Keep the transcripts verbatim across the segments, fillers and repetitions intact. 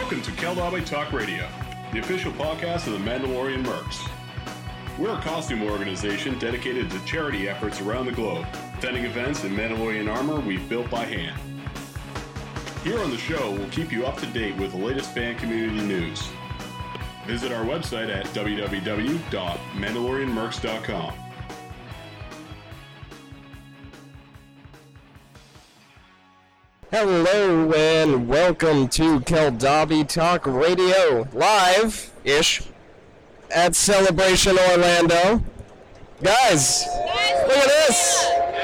Welcome to Kel Dobby Talk Radio, the official podcast of the Mandalorian Mercs. We're a costume organization dedicated to charity efforts around the globe, attending events in Mandalorian armor we've built by hand. Here on the show, we'll keep you up to date with the latest fan community news. Visit our website at w w w dot mandalorian mercs dot com. Hello and welcome to Kel Dobby Talk Radio, live-ish at Celebration Orlando. Guys, look at this!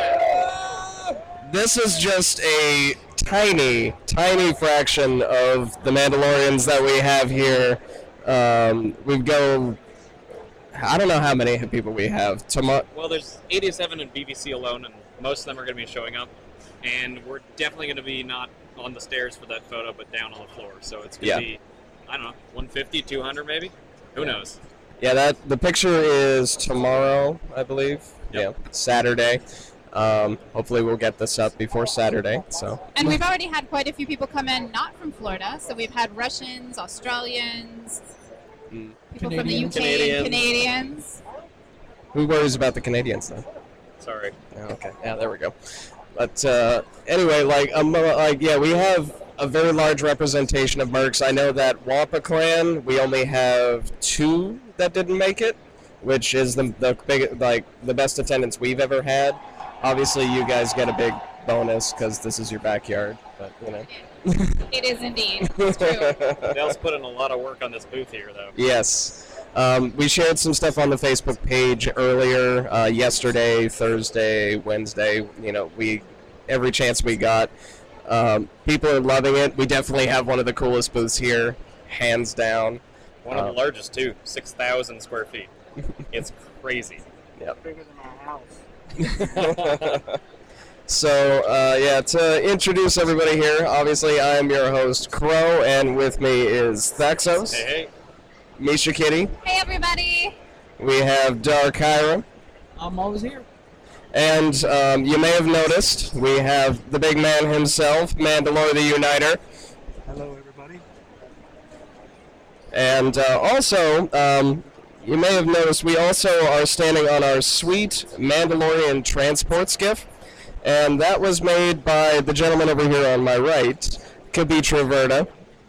This is just a tiny, tiny fraction of the Mandalorians that we have here. Um, we go, I don't know how many people we have. Tomorrow. Well, there's eighty-seven in B B C alone, and most of them are going to be showing up. And we're definitely going to be not on the stairs for that photo, but down on the floor. So it's going to Yeah. be, I don't know, one fifty, two hundred maybe? Who Yeah. knows? Yeah, that the picture is tomorrow, I believe. Yep. Yeah, Saturday. Um, hopefully we'll get this up before Saturday. So. And we've already had quite a few people come in not from Florida. So we've had Russians, Australians, Mm. people from the U K, Canadians. Canadians. Who worries about the Canadians though? Sorry. Yeah, okay. Yeah, there we go. But uh, anyway, like, um, uh, like, yeah, we have a very large representation of mercs. I know that Wampa Clan, we only have two that didn't make it, which is the the big, like, the best attendance we've ever had. Obviously, you guys get a big bonus because this is your backyard. But you know. It is indeed. It's true. Dale's put in a lot of work on this booth here, though. Yes. Um, we shared some stuff on the Facebook page earlier, uh, yesterday, Thursday, Wednesday. You know, we every chance we got. Um, people are loving it. We definitely have one of the coolest booths here, hands down. One of Uh, the largest, too. six thousand square feet. It's crazy. Yep. Bigger than our house. So, uh, yeah, to introduce everybody here, obviously I am your host, Crow, and with me is Thaxos, Hey, hey. Misha Kitty, Hey, everybody. we have Darkyra, I'm always here. and um, you may have noticed we have the big man himself, Mandalore the Uniter, Hello, everybody. and uh, also, um, you may have noticed we also are standing on our sweet Mandalorian transport skiff, and that was made by the gentleman over here on my right, Kabitra Verda.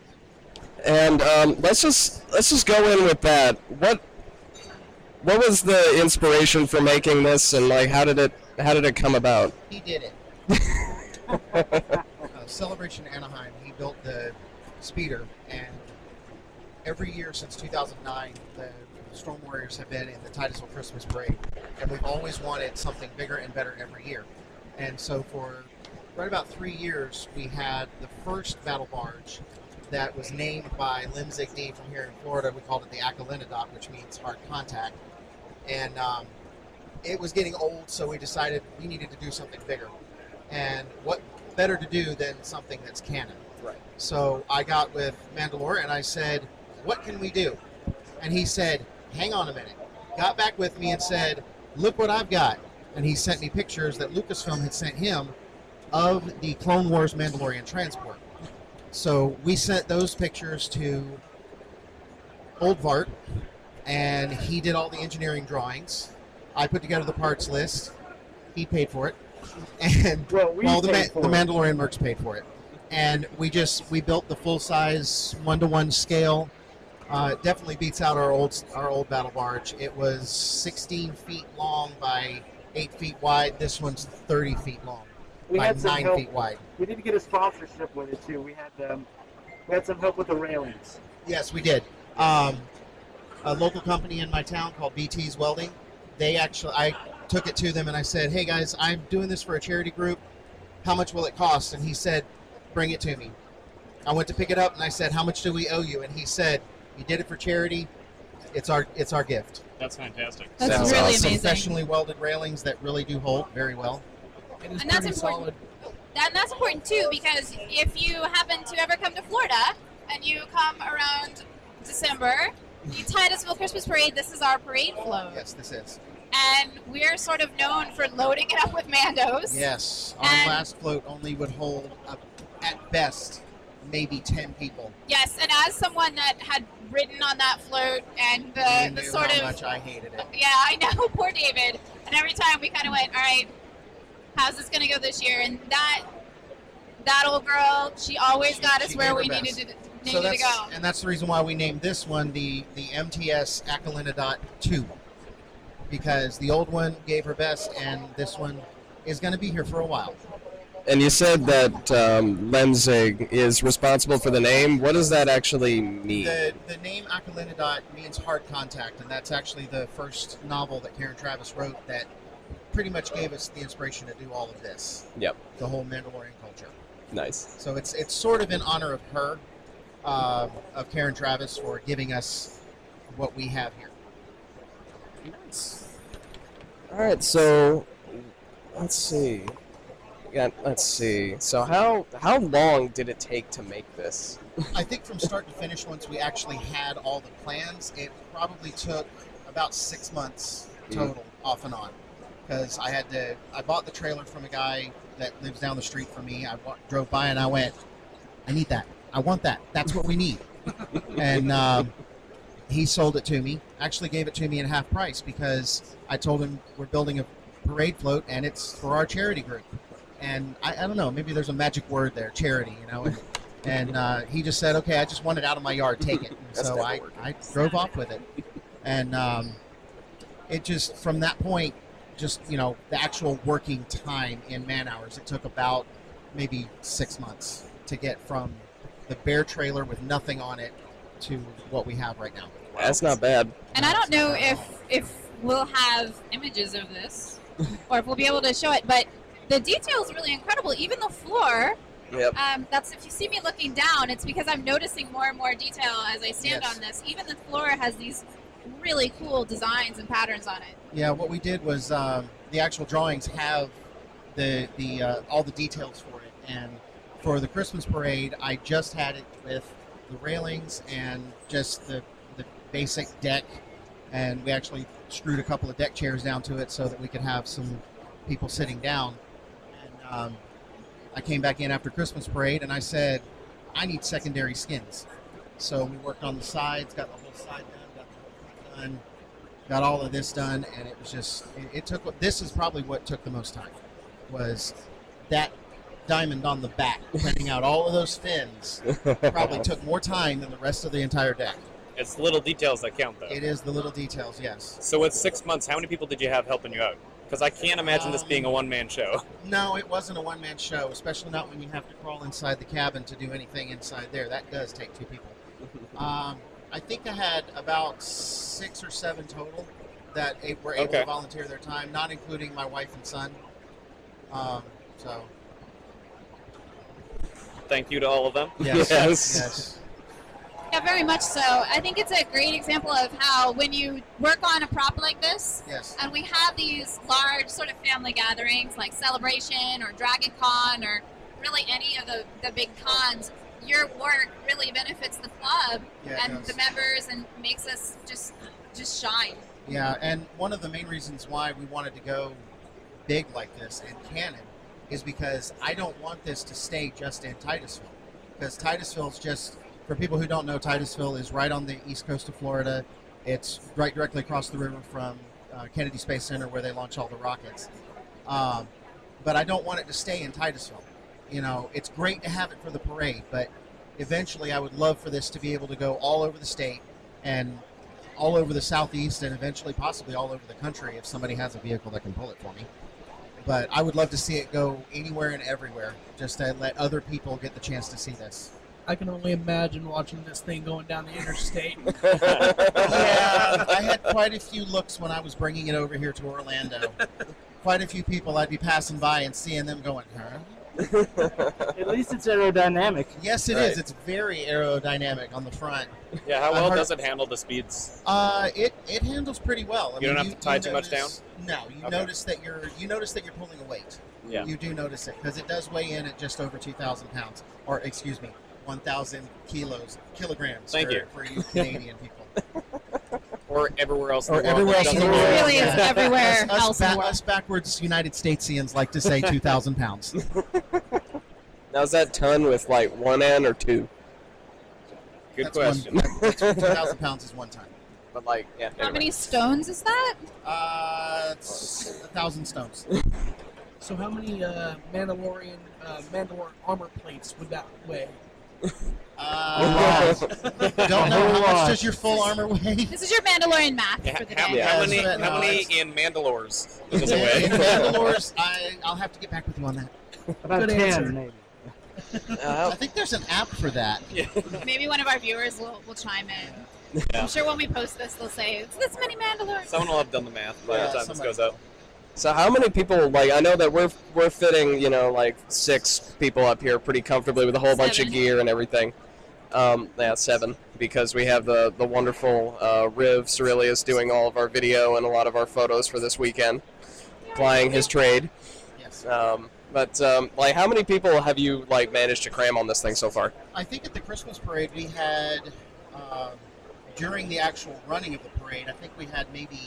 And um, let's just let's just go in with that. What what was the inspiration for making this, and like how did it how did it come about? He did it. uh, Celebration Anaheim, he built the speeder, and every year since two thousand nine, the Storm Warriors have been in the Titusville Christmas Parade, and we've always wanted something bigger and better every year. And so for right about three years, we had the first battle barge that was named by Lim Zigdee from here in Florida. We called it the Akalinadot, which means hard contact. And um, it was getting old, so we decided we needed to do something bigger. And what better to do than something that's canon? Right. So I got with Mandalore and I said, what can we do? And he said, hang on a minute. Got back with me and said, look what I've got. And he sent me pictures that Lucasfilm had sent him of the Clone Wars Mandalorian transport. So we sent those pictures to Old Vart, and he did all the engineering drawings. I put together the parts list. He paid for it. And Well, we well, the, paid Ma- for the it. Mandalorian Mercs paid for it. And we just, we built the full-size one-to-one scale. Uh, it definitely beats out our old our old battle barge. It was sixteen feet long by eight feet wide. This one's thirty feet long We by had some nine help. feet wide. We did get a sponsorship with it too. We had um, we had some help with the railings. Yes, we did. Um, a local company in my town called B T's Welding. They actually, I took it to them and I said, "Hey guys, I'm doing this for a charity group. How much will it cost?" And he said, "Bring it to me." I went to pick it up and I said, "How much do we owe you?" And he said, "You did it for charity. It's our it's our gift." That's fantastic. That's Sounds really awesome. amazing. Professionally welded railings that really do hold very well. It is And that's pretty important. solid. And that's important too, because if you happen to ever come to Florida and you come around December, the Titusville Christmas Parade, this is our parade float. Yes, this is. And we're sort of known for loading it up with Mandos. Yes, our And- last float only would hold, uh, at best, maybe ten people. Yes, and as someone that had ridden on that float and the, You the knew sort how of much I hated it. yeah, I know, poor David. And every time we kind of went, all right, how's this gonna go this year? And that that old girl, she always She- got us she where gave her we best. needed to needed So to that's go. and that's the reason why we named this one the the M T S Akalina two, because the old one gave her best, and this one is going to be here for a while. And you said that um, Lenzig is responsible for the name. What does that actually mean? The the name Akalina means hard contact, and that's actually the first novel that Karen Travis wrote that pretty much gave us the inspiration to do all of this. Yep. The whole Mandalorian culture. Nice. So it's it's sort of in honor of her, um, of Karen Travis, for giving us what we have here. Nice. All right, so let's see. Yeah, let's see. So how how long did it take to make this? I think from start to finish, once we actually had all the plans, it probably took about six months total, off and on. Because I had to, I bought the trailer from a guy that lives down the street from me. I wa- drove by and I went, I need that. I want that. That's what we need. and um, he sold it to me. Actually gave it to me in half price because I told him we're building a parade float and it's for our charity group. And I, I don't know, maybe there's a magic word there, charity, you know. And, and uh, he just said, okay, I just want it out of my yard, take it. And That's so never I, worked. I drove off with it. And um, it just, from that point, just, you know, the actual working time in man hours, it took about maybe six months to get from the bare trailer with nothing on it to what we have right now. That's not bad. And I don't know if if we'll have images of this or if we'll be able to show it, but the detail is really incredible. Even the floor, Yep. um, that's if you see me looking down, it's because I'm noticing more and more detail as I stand Yes. on this. Even the floor has these really cool designs and patterns on it. Yeah, what we did was um, the actual drawings have the the uh, all the details for it, and for the Christmas parade, I just had it with the railings and just the the basic deck, and we actually screwed a couple of deck chairs down to it so that we could have some people sitting down. And um, I came back in after Christmas parade, and I said, I need secondary skins. So we worked on the sides, got the whole side done, got the whole front done. Got all of this done, and it was just, it, it took, this is probably what took the most time, was that diamond on the back, printing out all of those fins, probably took more time than the rest of the entire deck. It's the little details that count, though. It is the little details, yes. So with six months, how many people did you have helping you out? Because I can't imagine this being a one-man show. No, it wasn't a one-man show, especially not when you have to crawl inside the cabin to do anything inside there. That does take two people. Um, I think I had about six or seven total that a- were able Okay. to volunteer their time, not including my wife and son. Um, so, Thank you to all of them. yes, Yes. yes. Yeah, very much so. I think it's a great example of how when you work on a prop like this, Yes. and we have these large sort of family gatherings like Celebration or Dragon Con or really any of the, the big cons, your work really benefits the club Yeah, it and does. the members and makes us just just shine. Yeah, and one of the main reasons why we wanted to go big like this and canon is because I don't want this to stay just in Titusville. Because Titusville's just, for people who don't know, Titusville is right on the east coast of Florida. It's right directly across the river from uh, Kennedy Space Center where they launch all the rockets. Um, but I don't want it to stay in Titusville. You know, it's great to have it for the parade, but eventually I would love for this to be able to go all over the state and all over the southeast and eventually possibly all over the country if somebody has a vehicle that can pull it for me. But I would love to see it go anywhere and everywhere, just to let other people get the chance to see this. I can only imagine watching this thing going down the interstate. Yeah, I had quite a few looks when I was bringing it over here to Orlando. Quite a few people I'd be passing by and seeing them going, huh? At least it's aerodynamic. Yes, it is. Right. It's very aerodynamic on the front. Yeah, how I well heard- does it handle the speeds? Uh, it it handles pretty well. I You don't mean, have to tie too much notice- No, you Okay. notice that you're you notice that you're pulling a weight. Yeah. You do notice it because it does weigh in at just over two thousand pounds, or excuse me, one thousand kilos, kilograms. Thank for, you. for you Canadian people. Or everywhere else in Or the world. everywhere that else in the doesn't world. weigh. Really is Yeah. everywhere us, us else in the ba- world. us backwards United Statesians like to say two thousand pounds. Now, is that ton with, like, one N or two? Good That's question. One, that's two thousand pounds is one ton. But, like, yeah. How anyway. many stones is that? Uh, it's a thousand stones. So how many uh, Mandalorian uh, Mandalore armor plates would that weigh? Uh, don't know how much does your full armor weigh. This is your Mandalorian math Yeah, for the how, day. how Yeah, many? that's How right. many No, in Mandalores does it In weigh? Mandalores, I I'll have to get back with you on that. About Good ten, answer. maybe. Uh, I think there's an app for that. Maybe one of our viewers will, will chime in. Yeah. I'm sure when we post this, they'll say, it's this many Mandalorians. Someone will have done the math by Yeah, the time this somebody goes up. So how many people, like, I know that we're we're fitting, you know, like six people up here pretty comfortably with a whole bunch of Seven. gear and everything. Um, yeah, seven, because we have the, the wonderful uh, Riv Cerilius doing all of our video and a lot of our photos for this weekend, plying his trade. Yes. Um, but, um, like, how many people have you, like, managed to cram on this thing so far? I think at the Christmas parade we had, um, during the actual running of the parade, I think we had maybe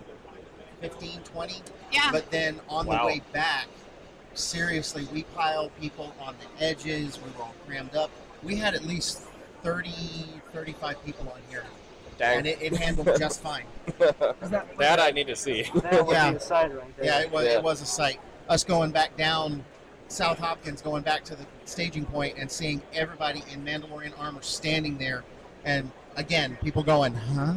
fifteen, twenty. Yeah. But then on Wow. the way back, seriously, we piled people on the edges. We were all crammed up. We had at least thirty, thirty-five people on here. Dang. And it, it handled just fine. Is that That I need to see. That would Yeah. be a side right there. Yeah, it was, Yeah. it was a sight. Us going back down South Hopkins, going back to the staging point and seeing everybody in Mandalorian armor standing there. And again, people going, huh?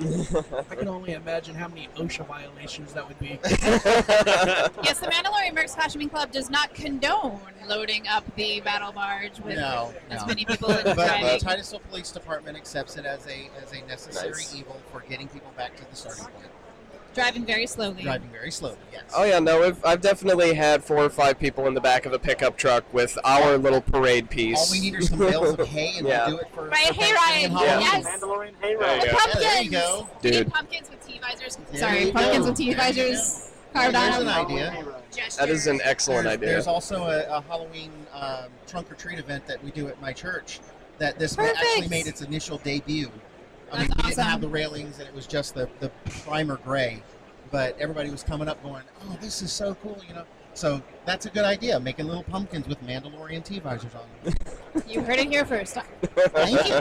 I can only imagine how many OSHA violations that would be. Yes, the Mandalorian Mercs Costuming Club does not condone loading up the battle barge with No, as no. many people as But the driving. Titusville Police Department accepts it as a as a necessary Nice. evil for getting people back to the starting point. Driving very slowly. Driving very slowly, yes. Oh yeah, no, I've, I've definitely had four or five people in the back of a pickup truck with our little parade piece. All we need are some bales of hay, and Yeah. we'll do it for, Right, for hey, Thanksgiving and Ryan. Halloween. Yes. Mandalorian hay There ride. you The go. pumpkins. Yeah, there you go. We Dude. need pumpkins with T visors. There Sorry, you pumpkins go. with T There you visors carved There's on an them. idea. Hay ride. Gesture. That is an excellent there's, idea. There's also a, a Halloween um, trunk or treat event that we do at my church that this ma- Perfect. actually made its initial debut. I mean, That's we didn't awesome. have the railings, and it was just the, the primer gray, but everybody was coming up going, "Oh, this is so cool!" You know. So that's a good idea, making little pumpkins with Mandalorian T-visors on them. You heard it here first. Thank you.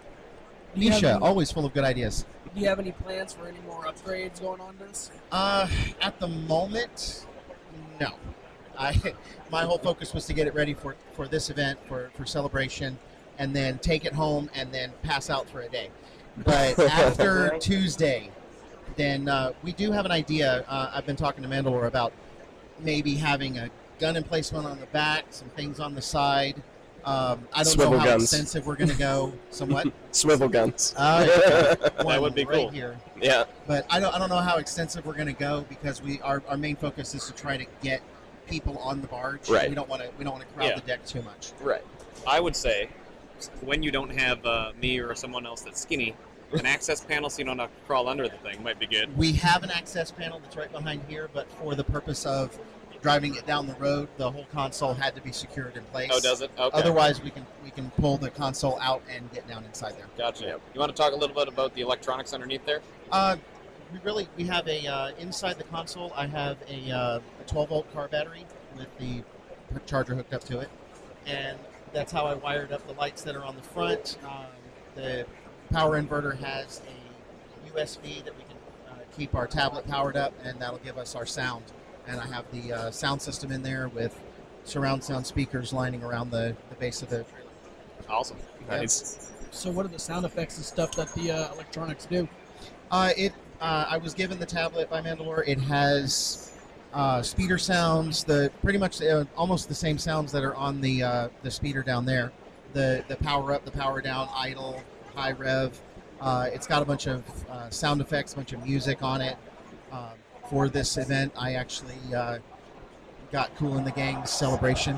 Do you, have Misha, any, always full of good ideas. do you have any plans for any more upgrades going on this? Uh, at the moment, no. I my whole focus was to get it ready for, for this event, for, for celebration, and then take it home and then pass out for a day. But after Right. Tuesday, then uh, we do have an idea. Uh, I've been talking to Mandalore about maybe having a gun emplacement on the back, some things on the side. Um, I don't Swivel know how guns. extensive we're going to go. Somewhat. Swivel guns. Uh, That one would be right cool. here. Yeah. But I don't, I don't know how extensive we're going to go because we our, our main focus is to try to get people on the barge. Right. We don't want to we don't want to crowd Yeah. the deck too much. Right. I would say, when you don't have uh, me or someone else that's skinny, an access panel so you don't have to crawl under the thing might be good. We have an access panel that's right behind here, but for the purpose of driving it down the road, the whole console had to be secured in place. Oh, does it? Okay. Otherwise, we can we can pull the console out and get down inside there. Gotcha. Yep. You want to talk a little bit about the electronics underneath there? Uh, we really we have a uh, inside the console. I have a, uh, a twelve volt car battery with the charger hooked up to it, and that's how I wired up the lights that are on the front. Um, the power inverter has a U S B that we can uh, keep our tablet powered up, and that'll give us our sound. And I have the uh, sound system in there with surround sound speakers lining around the, the base of the trailer. Awesome. Yep. Nice. So what are the sound effects and stuff that the uh, electronics do? Uh, it. Uh, I was given the tablet by Mandalore. It has uh, speeder sounds, the pretty much uh, almost the same sounds that are on the uh, the speeder down there. The the power up, the power down, idle, high rev. Uh, it's got a bunch of uh, sound effects, a bunch of music on it. Um, for this event, I actually uh, got Cool in the Gang's Celebration,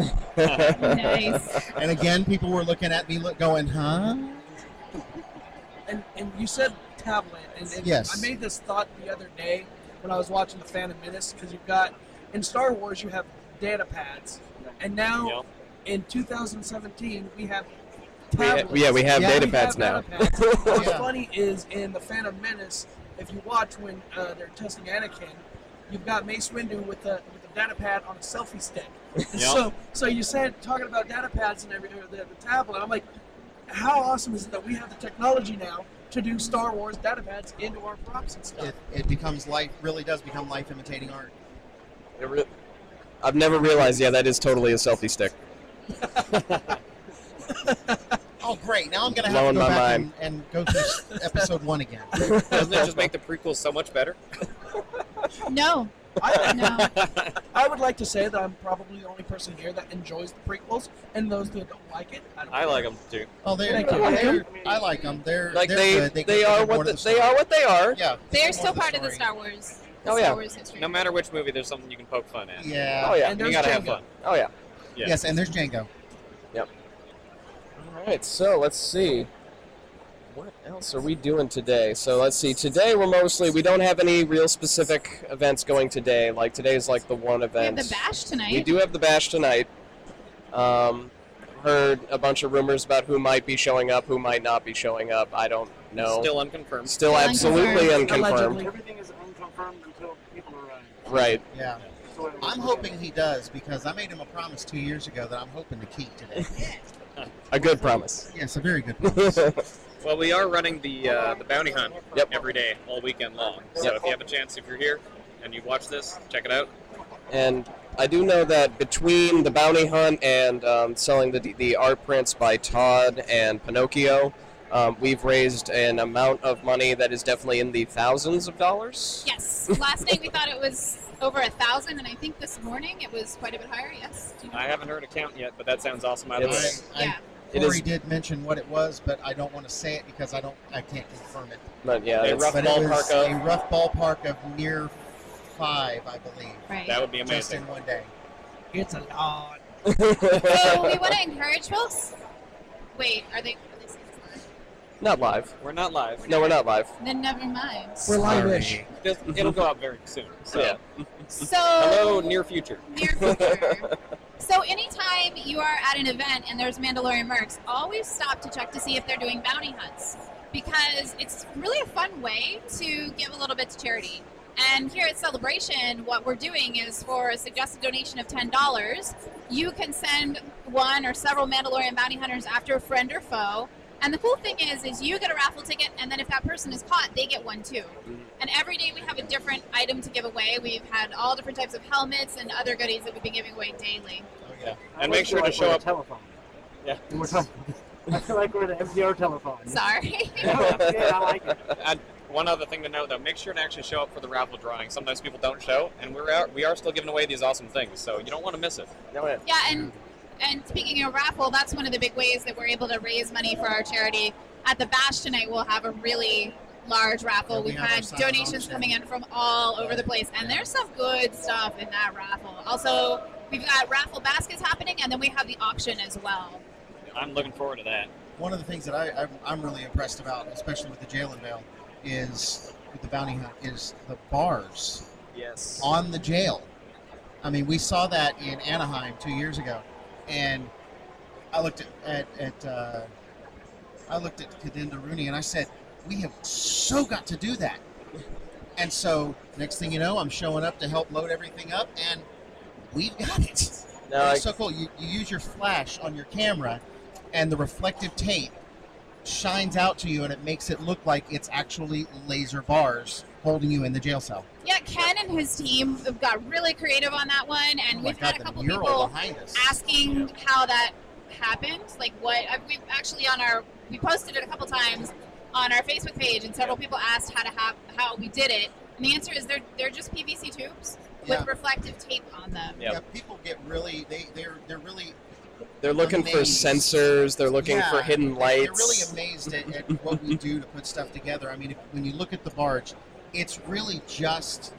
Nice. and again, people were looking at me, look, going, "Huh?" And and you said tablet, and, and Yes. I made this thought the other day when I was watching the Phantom Menace, because you've got in Star Wars you have data pads, and now Yep. in two thousand seventeen we have We ha- tablets. yeah, we have Yeah, data We pads have now. data pads. What's Yeah. funny is in the Phantom Menace, if you watch when uh, they're testing Anakin, you've got Mace Windu with the with the data pad on a selfie stick. And Yep. So, so you said talking about data pads and everything, the, the tablet. I'm like, how awesome is it that we have the technology now to do Star Wars data pads into our props and stuff? It, it becomes life, really does become life imitating art. It re- I've never realized, yeah, that is totally a selfie stick. Oh, great. Now I'm going to have Blowing to go my back and, mind. and go through episode one again. Doesn't it just make the prequels so much better? No, I, no. I would like to say that I'm probably the only person here that enjoys the prequels, and those that don't like it, I don't I care. like them too. Oh, they're, Thank you. they're, I like them. They're Like they're they, good. they, They, go- are they're more what to the, the they story. are what they are. Yeah. They're more still to part of the story. Star Wars. The Oh, Star yeah. Wars history. No matter which movie, there's something you can poke fun at. Yeah. Oh yeah. And You there's gotta have Django. fun. Oh yeah. Yeah. Yes, and there's Django. All right, so let's see. What else are we doing today? So let's see. Today we're mostly we don't have any real specific events going today. Like today's like the one We have event. the bash tonight. We do have the bash tonight. Um, heard a bunch of rumors about who might be showing up, who might not be showing up. I don't know. Still unconfirmed. Still Still absolutely unconfirmed. unconfirmed. Allegedly. Everything is unconfirmed until people arrive. Right. Yeah. So it- I'm hoping he does because I made him a promise two years ago that I'm hoping to keep today. A good promise. Yes, a very good promise. Well, we are running the uh, the bounty hunt Yep. every day, all weekend long. So Yep. if you have a chance, if you're here and you watch this, check it out. And I do know that between the bounty hunt and um, selling the the art prints by Todd and Pinocchio, um, we've raised an amount of money that is definitely in the thousands of dollars. Yes. Last night we thought it was over a thousand, and I think this morning it was quite a bit higher. Yes. Do you know? I haven't heard a count yet, but that sounds awesome. Either way. It's- I, Yeah. It Corey is- did mention what it was, but I don't want to say it because I don't, I can't confirm it. But yeah, A it's- rough but it was ballpark a of rough ballpark of near five, I believe, Right. that would be just amazing. in one day. It's a lot. So we want to encourage folks. Wait, are they? Are they saying it's live? not live. We're not live. No, we're not live. Then never mind. We're live-ish. Just- It'll go up very soon. So, Yeah. So hello, near future. near future. So anytime you are at an event and there's Mandalorian mercs, always stop to check to see if they're doing bounty hunts, because it's really a fun way to give a little bit to charity. And here at Celebration, what we're doing is for a suggested donation of ten dollars, you can send one or several Mandalorian bounty hunters after a friend or foe. And the cool thing is, is you get a raffle ticket, and then if that person is caught, they get one too. And every day we have a different item to give away. We've had all different types of helmets and other goodies that we've been giving away daily. Yeah. I And like make sure the- to like show we're up. the telephone. Yeah. And we're talking. I feel like we're the M T R telephone. Sorry. Yeah, I like it. And one other thing to note, though, make sure to actually show up for the raffle drawing. Sometimes people don't show, and we're out, we are still giving away these awesome things, so you don't want to miss it. No, yeah. Yeah, and and speaking of raffle, that's one of the big ways that we're able to raise money for our charity. At the bash tonight, we'll have a really large raffle. Yeah, we We've have our had silent donations auction. coming in from all over the place, and there's some good stuff in that raffle. Also, we've got raffle baskets happening, and then we have the auction as well. I'm looking forward to that. One of the things that I, I'm, I'm really impressed about, especially with the jail unveil, is with the bounty hunt, is the bars Yes. on the jail. I mean, we saw that in Anaheim two years ago, and I looked at at, at uh, I looked at Kadinda Rooney and I said, "We have so got to do that." And so, next thing you know, I'm showing up to help load everything up, and we've got it. No, And I, it's so cool. You, you use your flash on your camera, and the reflective tape shines out to you, and it makes it look like it's actually laser bars holding you in the jail cell. Yeah, Ken and his team have got really creative on that one, and Oh my we've God, had a the couple mural people behind us. asking how that happened, like what uh, we've actually on our we posted it a couple times on our Facebook page, and several people asked how to have how we did it, and the answer is they're they're just P V C tubes Yeah. with reflective tape on them. Yep. Yeah, people get really they they're they're really they're looking for amazed. sensors. They're looking yeah, for hidden they- lights. They're really amazed at, at what we do to put stuff together. I mean, if, when you look at the barge, it's really just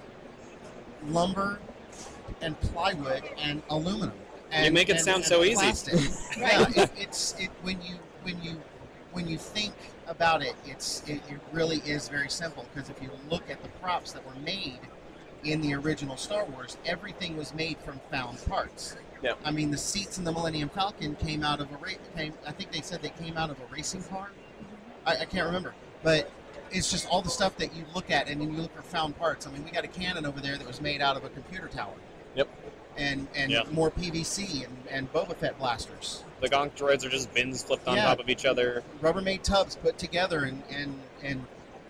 lumber and plywood and aluminum. And, You make it and- sound and so easy. plastic. Yeah, it, it's it when you when you when you think about it, it's it, it really is very simple, because if you look at the props that were made in the original Star Wars, everything was made from found parts. Yeah. I mean, the seats in the Millennium Falcon came out of a ra- came. I think they said they came out of a racing car. I, I can't remember, but it's just all the stuff that you look at and then you look for found parts. I mean, we got a cannon over there that was made out of a computer tower. Yep. And and Yeah. more P V C and, and Boba Fett blasters. The Gonk droids are just bins flipped on Yeah. top of each other. Rubbermaid tubs put together and and, and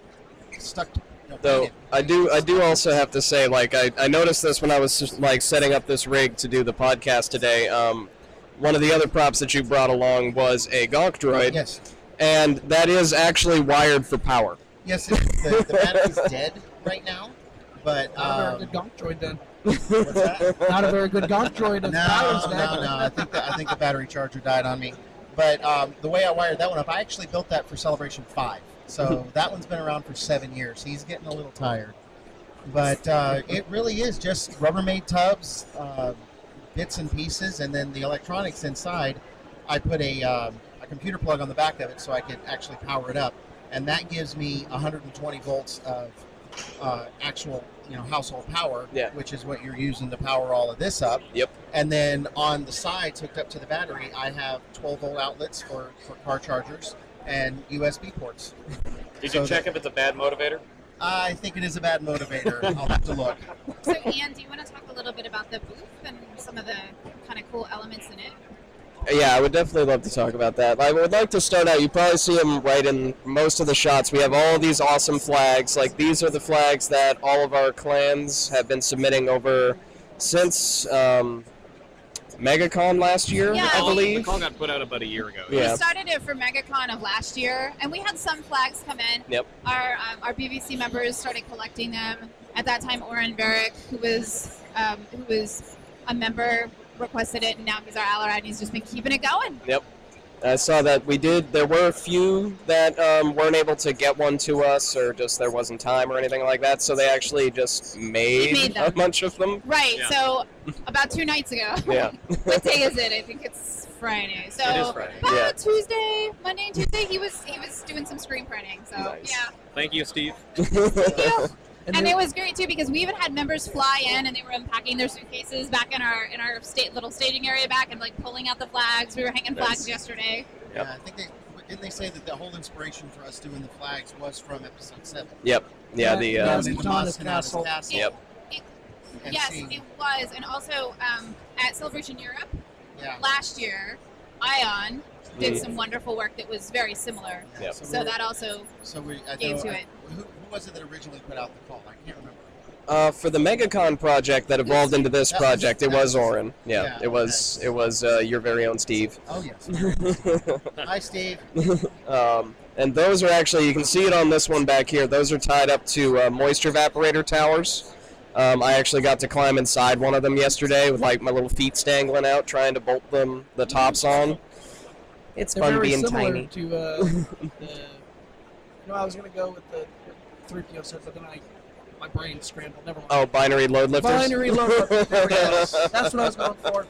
stuck. You know, Though painted. I do, I do also have to say, like I, I noticed this when I was just, like setting up this rig to do the podcast today. Um, one of the other props that you brought along was a Gonk droid, Yes. and that is actually wired for power. Yes, it is. The, the battery's dead right now, but Not a very um, good Gonk droid then. what's that? Not a very good Gonk droid. No, if power's no, dead. no. I think the, I think the battery charger died on me. But um, the way I wired that one up, I actually built that for Celebration five. So that one's been around for seven years. He's getting a little tired. But uh, it really is just Rubbermaid tubs, uh, bits and pieces, and then the electronics inside. I put a, um, a computer plug on the back of it so I could actually power it up. And that gives me one hundred twenty volts of uh, actual, you know, household power, Yeah. which is what you're using to power all of this up. Yep. And then on the sides, hooked up to the battery, I have twelve volt outlets for, for car chargers and U S B ports. Did So you check that- if it's a bad motivator? I think it is a bad motivator. I'll have to look. So, Ian, do you want to talk a little bit about the booth and some of the kind of cool elements in it? Yeah, I would definitely love to talk about that. I would like to start out. You probably see them right in most of the shots. We have all these awesome flags. Like these are the flags that all of our clans have been submitting over since um, MegaCon last year, Yeah, I we- believe. The call got put out about a year ago. Yeah. We started it for MegaCon of last year, and we had some flags come in. Yep. Our um, our B B C members started collecting them. At that time, Oren Barrick, who was um, who was a member, requested it, and now he's our ally, and he's just been keeping it going. I saw that we did. There were a few that um, weren't able to get one to us, or just there wasn't time or anything like that. So they actually just made, made them. a bunch of them. Right. Yeah. So about two nights ago. Yeah. What day is it? I think it's Friday. So It is Friday. about Yeah. Tuesday, Monday and Tuesday, he was he was doing some screen printing. So Nice. yeah. Thank you, Steve. Thank you. And, And then- it was great too because we even had members fly in and they were unpacking their suitcases back in our in our state little staging area back and like pulling out the flags. We were hanging flags Nice. yesterday. Yep. Yeah, I think they didn't they say that the whole inspiration for us doing the flags was from episode seven. Yep. Yeah. The Yeah, uh, was Down in Madonna's Boston, out of castle. castle. Yep. And yes, seeing- it was, and also um, at Celebration Europe Yeah. last year, Ion did Mhm. some wonderful work that was very similar. Yep. So, So we- that also so we I gave know- to I- it. Who, who was it that originally put out the call? I can't remember. Uh, for the MegaCon project that evolved into this That was- project, it that was was- Oren. Yeah, yeah, it was. okay. It was uh, your very own Steve. Oh yes. Hi, Steve. um, and those are actually, you can see it on this one back here. Those are tied up to uh, moisture evaporator towers. Um, I actually got to climb inside one of them yesterday with like my little feet dangling out, trying to bolt them the tops on. It's They're fun very being similar tiny. to uh, the. You know, I was gonna go with the three P O set, but then I, my brain scrambled. Never mind. Oh, binary load lifters. Binary load lifters. There we go. That's what I was going for.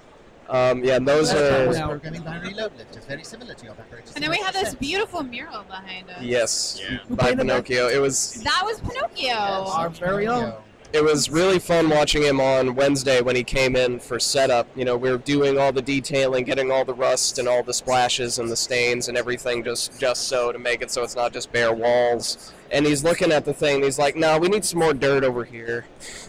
Um, yeah, and those That's are. not now. Programming binary load lifters, very similar to your battery. And then we have this beautiful mural behind us. Yes, Yeah. Who by painted that? Pinocchio. It was. That was Pinocchio. Our very own. It was really fun watching him on Wednesday when he came in for setup. You know, we were doing all the detailing, getting all the rust and all the splashes and the stains and everything just just so to make it so it's not just bare walls. And he's looking at the thing and he's like, no, we need some more dirt over here.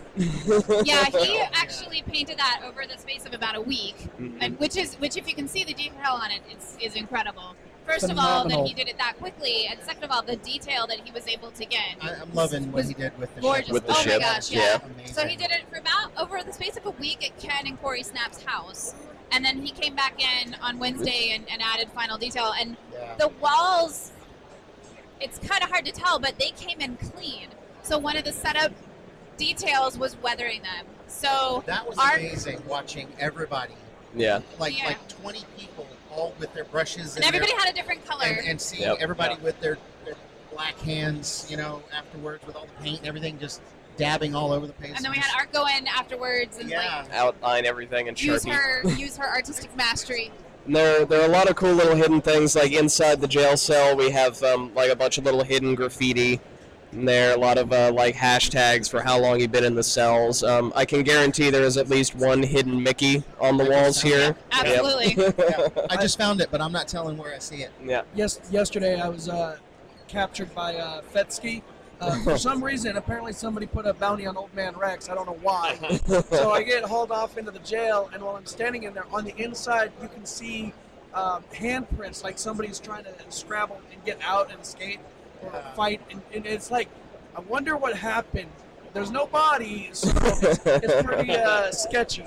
Yeah, he actually painted that over the space of about a week, Mhm. and which is which, if you can see the detail on it, it's is incredible. First of all, that Phenomenal. he did it that quickly, and second of all, the detail that he was able to get. I, I'm loving what was he did with the gorgeous. ship. With the oh ship, my gosh, yeah. yeah. Amazing. So he did it for about over the space of a week at Ken and Corey Snap's house, and then he came back in on Wednesday and, and added final detail. And Yeah. the walls, it's kind of hard to tell, but they came in clean. So one of the setup details was weathering them. So That was our amazing watching everybody, Yeah. like Yeah. like twenty people, all with their brushes and and, everybody their, had a different color. and, and seeing Yep. everybody Yeah. with their, their black hands, you know, afterwards with all the paint and everything, just dabbing all over the place. And then we Just- had Art go in afterwards and yeah. Outline everything and like use Sharpie. her use her artistic mastery. And There, there are a lot of cool little hidden things. Like inside the jail cell, we have um, like a bunch of little hidden graffiti. And there are a lot of uh, like hashtags for how long you've been in the cells. Um, I can guarantee there is at least one hidden Mickey on the walls here. Absolutely. Yeah. I just found it, but I'm not telling where I see it. Yeah. Yes, yesterday I was uh, captured by uh, Fetsky, Uh, for some reason, apparently somebody put a bounty on Old Man Rex. I don't know why. So I get hauled off into the jail, and while I'm standing in there, on the inside, you can see um, handprints, like somebody's trying to scrabble and get out and escape or fight. And, and it's like, I wonder what happened. There's no body, so it's, it's pretty uh, sketchy.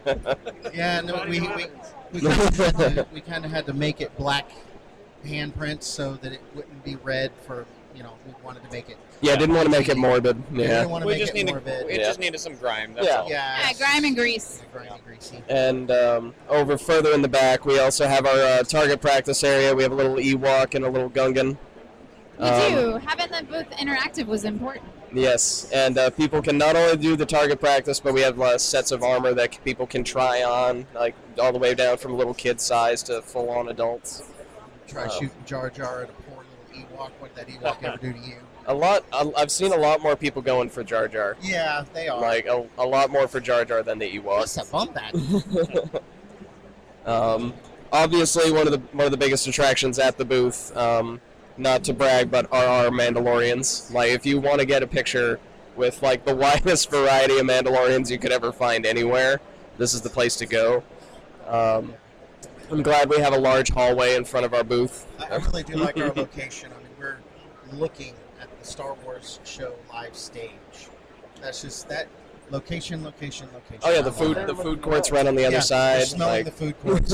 Yeah, no, we we we kind of had to, we kind of had to make it black handprints so that it wouldn't be red for, you know, we wanted to make it. Yeah, didn't want to make it morbid. We Yeah. didn't want to We make just it needed, morbid. it Yeah. just needed some grime. That's Yeah. all. Yeah, Yeah, grime and grease. grimy, greasy. And um, over further in the back, we also have our uh, target practice area. We have a little Ewok and a little Gungan. We Um, do. Having the booth interactive was important. Yes, and uh, people can not only do the target practice, but we have uh, sets of armor that c- people can try on, like all the way down from little kid size to full-on adults. Try Oh. shooting Jar Jar at a poor little Ewok. What did that Ewok ever do to you? A lot. I- I've seen a lot more people going for Jar Jar. Yeah, they are. Like a, a lot more for Jar Jar than the Ewok. What's a bum that? Um, obviously, one of the one of the biggest attractions at the booth, um, not to brag, but are our Mandalorians. Like, if you want to get a picture with like the widest variety of Mandalorians you could ever find anywhere, this is the place to go. Um, I'm glad we have a large hallway in front of our booth. I I really do like our location. I mean, we're looking at the Star Wars show live stage. That's just that location, location, location. Oh yeah, I the love food it. the food court's right on the Yeah, other you're side. smelling Like, the food courts.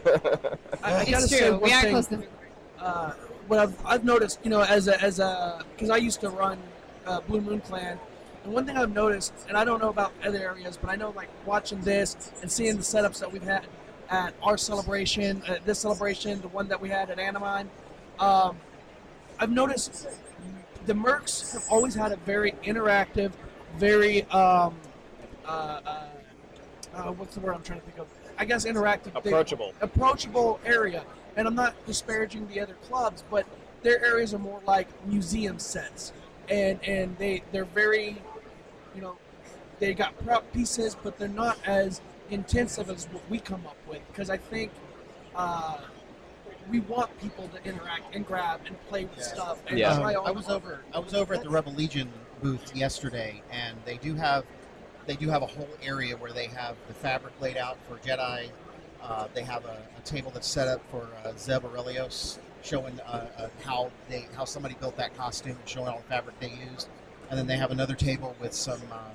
I, I It's gotta say true. one We are thing. close to. uh, what I've, I've noticed, you know, as a, as a, because I used to run uh, Blue Moon Clan, and one thing I've noticed, and I don't know about other areas, but I know like watching this and seeing the setups that we've had at our celebration, uh, this celebration, the one that we had at Anamine, um, I've noticed the Mercs have always had a very interactive, very, um, uh, uh, uh, what's the word I'm trying to think of? I guess interactive. They- Approachable. approachable area. And I'm not disparaging the other clubs, but their areas are more like museum sets, and and they they're very, you know, they got prop pieces, but they're not as intensive as what we come up with. Because I think uh, we want people to interact and grab and play with Yeah. stuff. And Yeah. try Um, all I was over. I was over at the Rebel Legion booth yesterday, and they do have they do have a whole area where they have the fabric laid out for Jedi. Uh, they have a, a table that's set up for uh, Zeb Aurelios, showing uh, uh, how they how somebody built that costume and showing all the fabric they used. And then they have another table with some um,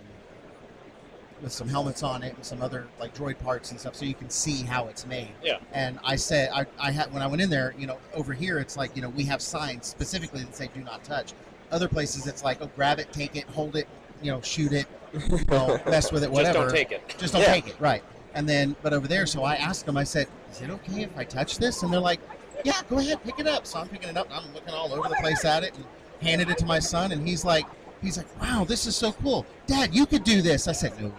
with some helmets on it and some other like droid parts and stuff, so you can see how it's made. Yeah. And I said I, I had when I went in there, you know, over here it's like, you know, we have signs specifically that say "Do not touch." Other places it's like, oh, grab it, take it, hold it, you know, shoot it, you know, mess with it, whatever. Just don't take it. Just don't Yeah. take it, right? And then, but over there, so I asked them. I said, "Is it okay if I touch this?" And they're like, "Yeah, go ahead, pick it up." So I'm picking it up, and I'm looking all over the place at it, and handed it to my son, and he's like, "He's like, wow, this is so cool, Dad. You could do this." I said, "No."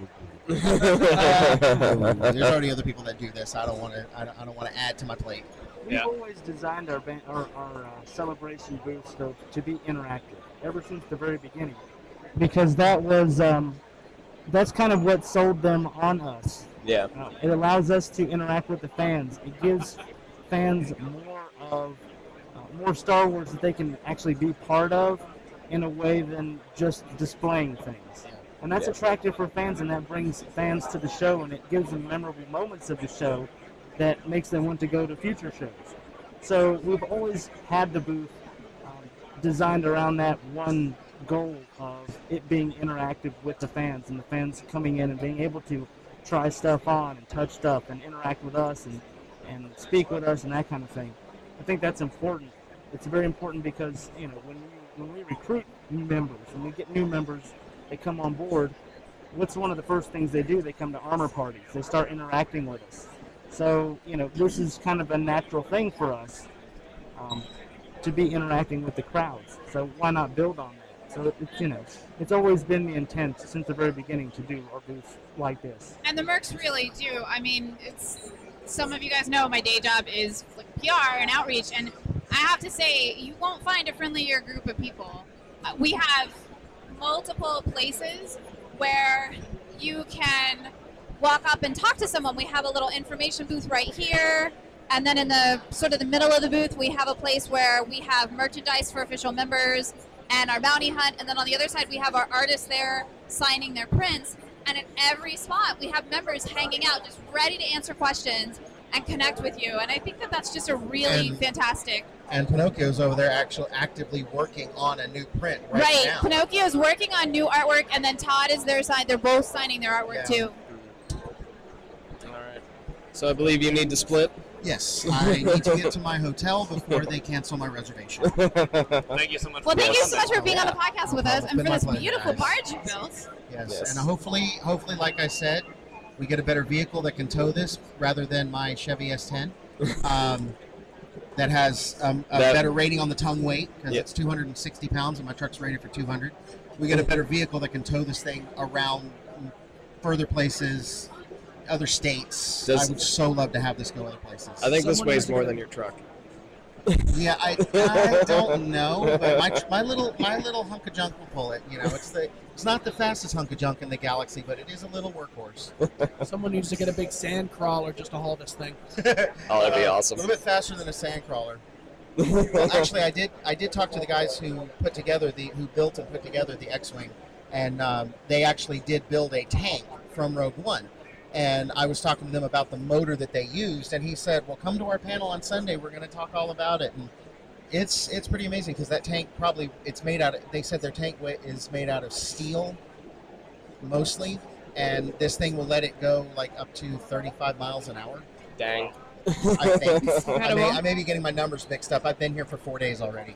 Uh, there's already other people that do this. I don't want to. I don't, I don't want to add to my plate. We've Yeah. always designed our ban- our, our uh, celebration booths to, to be interactive ever since the very beginning, because that was um, that's kind of what sold them on us. Yeah. Uh, it allows us to interact with the fans. It gives fans more of uh, more Star Wars that they can actually be part of in a way than just displaying things. And that's Yeah. attractive for fans, and that brings fans to the show, and it gives them memorable moments of the show that makes them want to go to future shows. So we've always had the booth um, designed around that one goal of it being interactive with the fans, and the fans coming in and being able to try stuff on and touch stuff and interact with us and, and speak with us and that kind of thing. I think that's important. It's very important because, you know, when we, when we recruit new members, when we get new members, they come on board, what's one of the first things they do? They come to armor parties. They start interacting with us. So, you know, this is kind of a natural thing for us um, to be interacting with the crowds. So why not build on that? So, it's, you know, it's always been the intent since the very beginning to do our booth like this. And the Mercs really do. I mean, it's some of you guys know my day job is like P R and outreach, and I have to say, you won't find a friendlier group of people. Uh, we have multiple places where you can walk up and talk to someone. We have a little information booth right here, and then in the sort of the middle of the booth, we have a place where we have merchandise for official members, and our bounty hunt. And then on the other side, we have our artists there signing their prints. And at every spot, we have members hanging out, just ready to answer questions and connect with you. And I think that that's just a really And- fantastic. And Pinocchio's over there actually actively working on a new print right, Right. now. Pinocchio is working on new artwork, and then Todd is their side. They're both signing their artwork Yeah. too. All right. So I believe you need to split. Yes, I need to get to my hotel before they cancel my reservation. Thank you so much. Well, for thank you doing so much that. for being on the podcast with No us problem. and Been for my this pleasure, beautiful guys. barge you built. Yes, Yes. and hopefully, hopefully, like I said, we get a better vehicle that can tow this rather than my Chevy S ten. Um, that has um, a That- better rating on the tongue weight because Yep. it's two hundred sixty pounds and my truck's rated for two hundred. We get a better vehicle that can tow this thing around further places, other states. Does- I would so love to have this go other places. I think this Someone weighs has to more go- than your truck. Yeah, I, I don't know, but my, my little my little hunk of junk will pull it. You know, it's the it's not the fastest hunk of junk in the galaxy, but it is a little workhorse. Someone needs to get a big sand crawler just to haul this thing. Oh, that'd be Uh, awesome. A little bit faster than a sand crawler. Well, actually, I did I did talk to the guys who put together the who built and put together the X-wing, and um, they actually did build a tank from Rogue One. And I was talking to them about the motor that they used, and he said, "Well, come to our panel on Sunday. We're going to talk all about it." And it's it's pretty amazing because that tank probably it's made out of. They said their tank wa- is made out of steel, mostly, and this thing will let it go like up to thirty-five miles an hour. Dang. I think. I, may, Incredible. I may be getting my numbers mixed up. I've been here for four days already.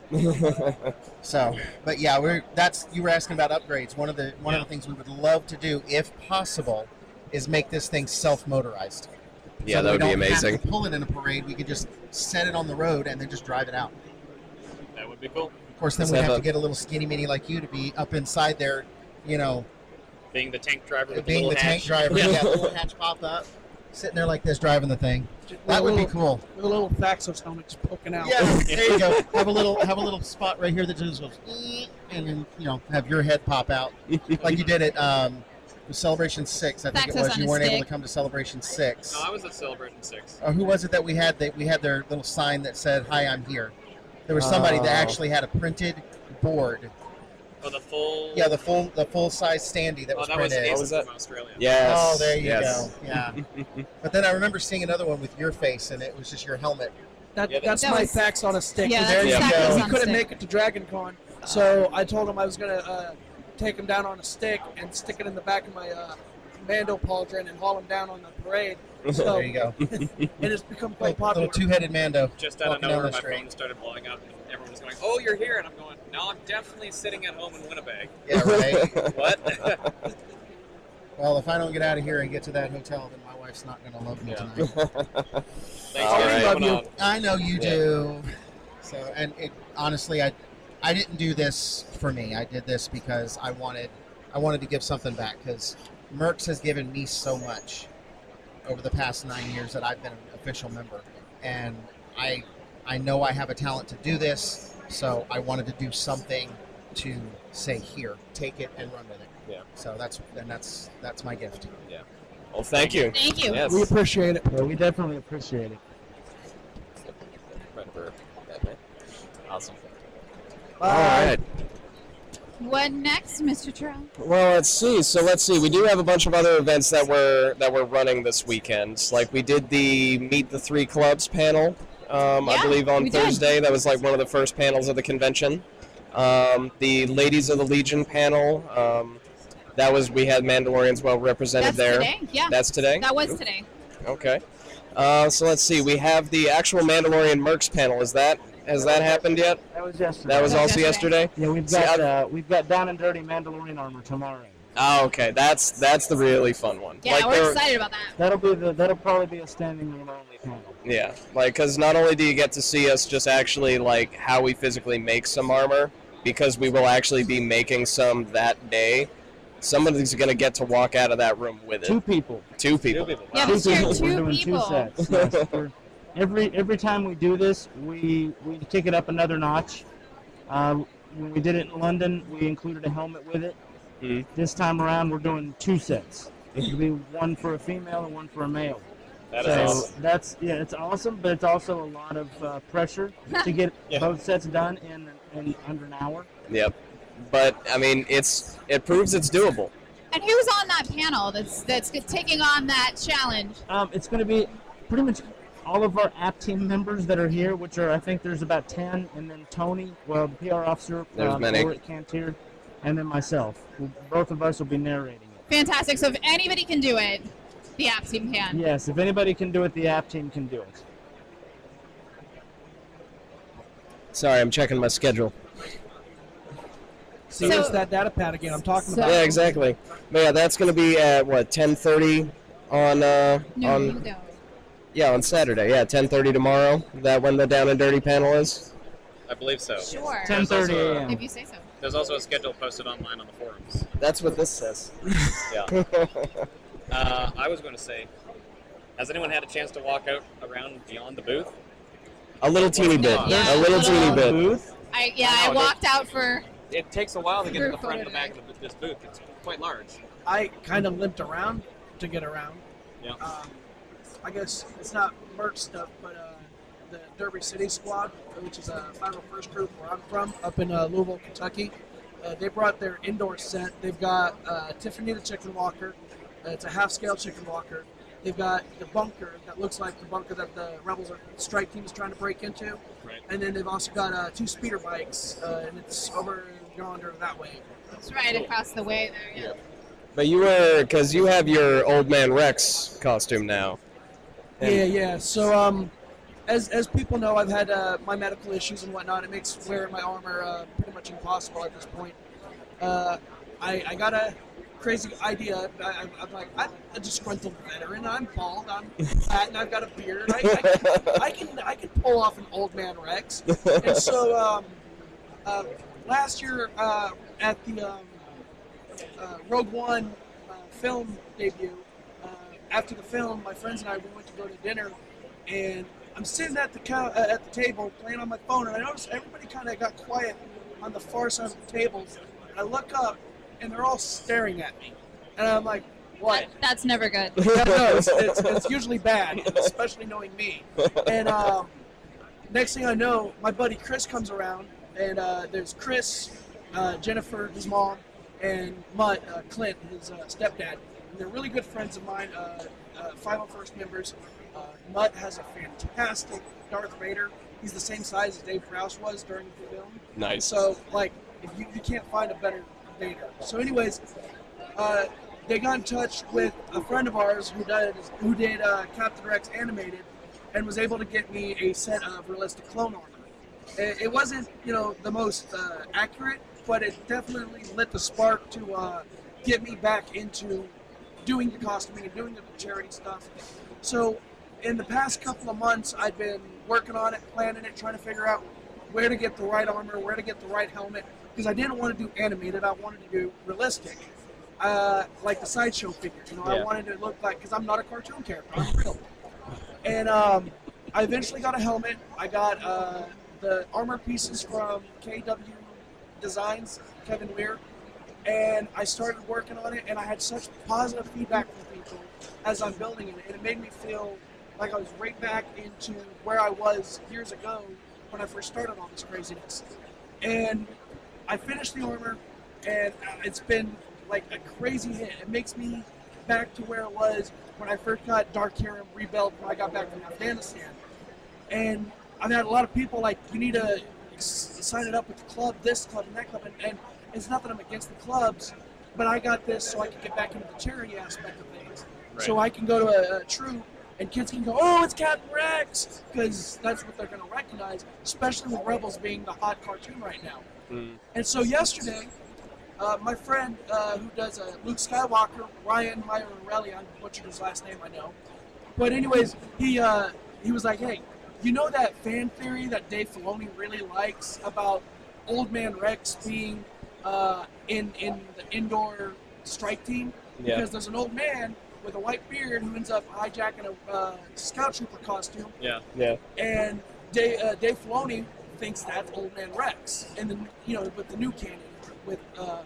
So, but yeah, we're that's you were asking about upgrades. One of the one of the things we would love to do, if possible, is make this thing self-motorized. Yeah, So that would we be don't amazing. Have to pull it in a parade. We could just set it on the road and then just drive it out. That would be cool. Of course, then Let's we have have a- to get a little skinny mini like you to be up inside there, you know, Being the tank driver with being the the little tank hatch. driver. Yeah. Yeah, the little hatch pop up, sitting there like this, driving the thing. That would be cool. With a little Thaxos helmet just poking out. Yeah, there you go. Have a little have a little spot right here that just goes, "Ee," and then you know have your head pop out like you did at um, the Celebration Six. I think it Thaxos was. on You a weren't able stick. to come to Celebration Six. No, I was at Celebration six. Or who was it that we had? That we had their little sign that said, "Hi, I'm here." There was somebody that Oh. actually had a printed board. Oh, the full. Yeah, the full the full size standee that Oh, was that was printed. What was Aces that? from Australia. Yes. Oh, there you yes. go. Yeah. But then I remember seeing another one with your face, and it was just your helmet. That, Yeah, that- that's That my was- Thax on a stick. Yeah, There that's you exactly go. what's He on the couldn't stick. make it to Dragon Con, so I told him I was going to uh, take him down on a stick and stick it in the back of my uh, Mando pauldron and haul him down on the parade. So There you go. it has become quite Little, popular. little two-headed Mando. Just out of walking down nowhere, the my street. phone started blowing up, and everyone was going, "Oh, you're here!" And I'm going, "No, I'm definitely sitting at home in Winnipeg." Yeah, right. What? Well, if I don't get out of here and get to that hotel, then my wife's not going to love me Yeah. tonight. Thanks All for right. coming Love on. I know you Yeah. do. So, and it, honestly, I, I didn't do this for me. I did this because I wanted, I wanted to give something back because Mercs has given me so much over the past nine years that I've been an official member, and I, I know I have a talent to do this. So I wanted to do something to say, here, take it and run with it. Yeah. So that's and that's that's my gift. Well, thank you. Thank you. Yes. We appreciate it. Yeah, we definitely appreciate it. Right for Batman. Awesome. Bye. All right. What next, Mister Terrell? Well, let's see. So let's see. We do have a bunch of other events that we're that we're running this weekend. Like we did the Meet the Three Clubs panel, um, I Yeah, believe on we did. Thursday. That was like one of the first panels of the convention. Um, the Ladies of the Legion panel. Um, that was we had Mandalorians well represented That's there. today. Yeah, That's today. that was today. Okay. Uh, so let's see. We have the actual Mandalorian Mercs panel. Is that has that happened yet? That was yesterday. That was That was also yesterday. yesterday. Yeah, we've See, got I- uh, we've got down and dirty Mandalorian armor tomorrow. Oh, okay. That's that's the really fun one. Yeah, Like, we're there- excited about that. That'll be the that'll probably be a standing room only panel. Yeah, like because not only do you get to see us just actually like how we physically make some armor, because we will actually be making some that day. Somebody's gonna get to walk out of that room with it. Two people. Two people. Yeah, Wow. this year, We're two doing people. two sets. Yes, we're- every every time we do this, we we take it up another notch. Uh, when we did it in London, we included a helmet with it. Mhm. This time around, we're doing two sets. It'll be one for a female and one for a male. That so is awesome. that's yeah, it's awesome, but it's also a lot of uh, pressure to get Yeah. both sets done in, in under an hour. Yep. but I mean, it's it proves it's doable. And who's on that panel that's that's taking on that challenge? Um, it's going to be pretty much all of our app team members that are here, which are, I think there's about ten, and then Tony, well, the P R officer, There's um, many. over at Cantier, and then myself. Both of us will be narrating it. Fantastic. So if anybody can do it, the app team can. Yes, if anybody can do it, the app team can do it. Sorry, I'm checking my schedule. See, So- it's that data pad again I'm talking So- about. Yeah, exactly. But yeah, that's going to be at what ten thirty on uh No, on no. yeah on Saturday. Yeah, ten thirty tomorrow. That when the Down and Dirty panel is. I believe so. Sure. ten thirty also, uh, a.m. If you say so. There's also a schedule posted online on the forums. That's what this says. Yeah. Uh, I was going to say, has anyone had a chance to walk out around beyond the booth? A little teeny bit. Yeah. A little teeny bit. Booth. I yeah, I I know, walked out for. It takes a while to get to the Group front and the photo back of this booth. It's quite large. I kind of limped around to get around. Yeah. Um, I guess it's not merch stuff, but uh, the Derby City Squad, which is a five oh first group where I'm from, up in uh, Louisville, Kentucky. Uh, they brought their indoor set. They've got uh, Tiffany the Chicken Walker. Uh, it's a half-scale chicken walker. They've got the bunker that looks like the bunker that the Rebels or strike team is trying to break into. Right. And then they've also got uh, two speeder bikes, uh, and it's over yonder that way. It's right across the way there. Yeah. But you were because you have your Old Man Rex costume now. And- Yeah, yeah. So, um, as as people know, I've had uh, my medical issues and whatnot. It makes wearing my armor uh, pretty much impossible at this point. Uh, I, I got a crazy idea. I, I'm, I'm like, I'm a disgruntled veteran. I'm bald. I'm fat, and I've got a beard. I, I, can, I can I can pull off an Old Man Rex. And so, um, uh, last year uh, at the um, uh, Rogue One uh, film debut. Uh, after the film, my friends and I we went to go to dinner, and I'm sitting at the cou- uh, at the table playing on my phone, and I noticed everybody kind of got quiet on the far side of the tables. And I look up, and they're all staring at me, and I'm like, "What?" That, that's never good. Yeah, no, it's, it's, it's usually bad, especially knowing me. And um, next thing I know, my buddy Chris comes around, and uh, there's Chris, uh, Jennifer, his mom, and Mutt, uh, Clint, his uh, stepdad. And they're really good friends of mine, uh, uh, five oh first members. Uh, Mutt has a fantastic Darth Vader. He's the same size as Dave Prowse was during the film. Nice. So, like, if you, you can't find a better Vader. So, anyways, uh, they got in touch with a friend of ours who did who did uh, Captain Rex animated, and was able to get me a set of realistic clone armor. It, it wasn't, you know, the most uh, accurate, but it definitely lit the spark to uh, get me back into doing the costuming and doing the charity stuff. So, in the past couple of months, I've been working on it, planning it, trying to figure out where to get the right armor, where to get the right helmet, because I didn't want to do animated. I wanted to do realistic, uh, like the sideshow figure. You know, I Yeah. wanted to look like, because I'm not a cartoon character, I'm real. And um, I eventually got a helmet. I got uh, the armor pieces from K W Designs, Kevin Weir, and I started working on it, and I had such positive feedback from people as I'm building it, and it made me feel like I was right back into where I was years ago when I first started all this craziness. And I finished the armor, and it's been like a crazy hit. It makes me back to where it was when I first got Dark Harem rebuilt when I got back from Afghanistan. And I've had a lot of people like, you need to s- sign it up with the club, this club, and that club. And, and it's not that I'm against the clubs, but I got this so I can get back into the charity aspect of things. So I can go to a, a troop and kids can go, oh, it's Captain Rex, because that's what they're going to recognize, especially with Rebels being the hot cartoon right now. Mm. And so yesterday, uh, my friend uh, who does uh, Luke Skywalker, Ryan Mayorelli, I butchered his last name, I know. But anyways, he uh, he was like, hey, you know that fan theory that Dave Filoni really likes about Old Man Rex being uh, in, in the indoor strike team? Yeah. Because there's an old man with a white beard who ends up hijacking a uh, scout trooper costume, Yeah. Yeah. and Dave, uh, Dave Filoni thinks that's Old Man Rex, and then you know with the new canon, with uh, uh,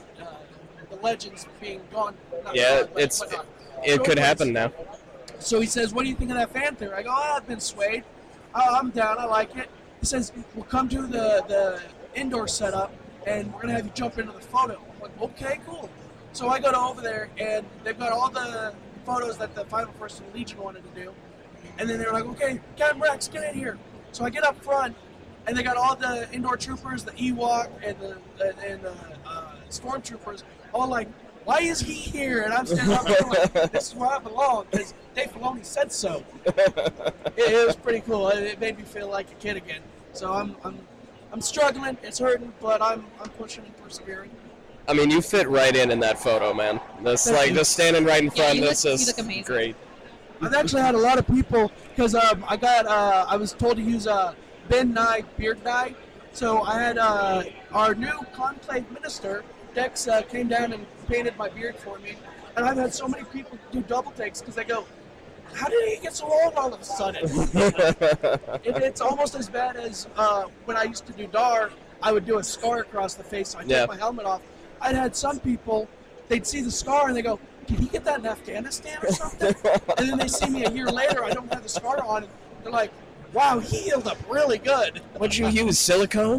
the legends being gone. Not Yeah, gone, but it's whatnot. it So could anyways, happen now. So he says, "What do you think of that fan theory?" I go, "Oh, I've been swayed. Oh, I'm down. I like it." He says, "We'll come to the the indoor setup, and we're gonna have you jump into the photo. I'm like, okay, cool. So I go to over there, and they've got all the photos that the Final First Legion wanted to do, and then they're like, okay, Captain Rex, get in here. So I get up front, and they got all the indoor troopers, the Ewok, and the and, and the uh, stormtroopers, all like, why is he here? And I'm standing up there like, this is where I belong, because Dave Filoni said so. it, it was pretty cool. It, it made me feel like a kid again. So I'm I'm I'm struggling. It's hurting, but I'm I'm pushing and persevering. I mean, you fit right in in that photo, man. This like just standing right in Yeah, front. you this look- is you look amazing. great. I've actually had a lot of people because um, I got uh, I was told to use uh, Ben Nye beard dye, so I had uh, our new conclave minister Dex uh, came down and painted my beard for me, and I've had so many people do double takes because they go, "How did he get so old all of a sudden?" it, it's almost as bad as uh, when I used to do D A R. I would do a scar across the face, so I Yeah. take my helmet off. I'd had some people, they'd see the scar and they go, "Did he get that in Afghanistan or something?" And then they see me a year later, I don't have the scar on, and they're like, "Wow, he healed up really good." What'd you use, silicone?